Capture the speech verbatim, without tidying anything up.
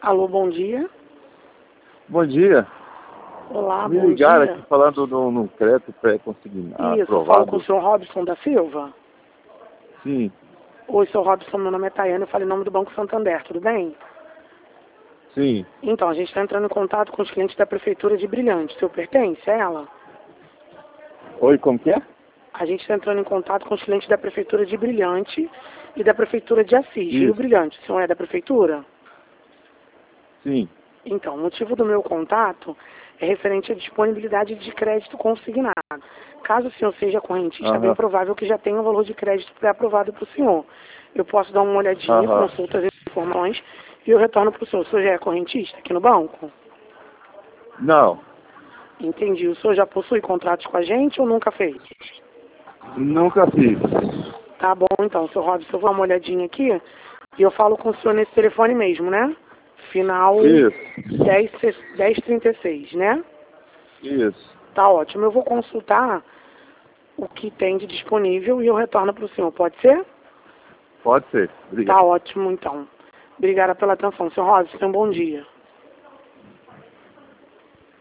Alô, bom dia. Bom dia. Olá, Me bom ligaram dia. aqui falando do, no crédito pré-consignado. Isso, eu falo com o senhor Robson da Silva. Sim, Oi, senhor Robson, meu nome é Tayane, eu falo em nome do Banco Santander, tudo bem? sim. Então, a gente está entrando em contato com os clientes da Prefeitura de Brilhante. O senhor pertence a ela? Oi, como que é? A gente está entrando em contato com os clientes da Prefeitura de Brilhante e da Prefeitura de Assis. Rio Isso. Brilhante, o senhor é da Prefeitura? Sim. Então, o motivo do meu contato é referente à disponibilidade de crédito consignado. Caso o senhor seja correntista, é bem Aham. provável que já tenha o valor de crédito pré-aprovado para o senhor. Eu posso dar uma olhadinha, Aham. consulta as informações e eu retorno para o senhor. O senhor já é correntista aqui no banco? Não, Entendi. O senhor já possui contratos com a gente ou nunca fez? nunca fiz. Tá bom, então, senhor Robson, eu vou dar uma olhadinha aqui e eu falo com o senhor nesse telefone mesmo, né? Final Isso, dez trinta e seis, né? isso. Tá ótimo. Eu vou consultar o que tem de disponível e eu retorno para o senhor. Pode ser? Pode ser. Tá Obrigado. ótimo, então. Obrigada pela atenção. senhor Robson, um bom dia.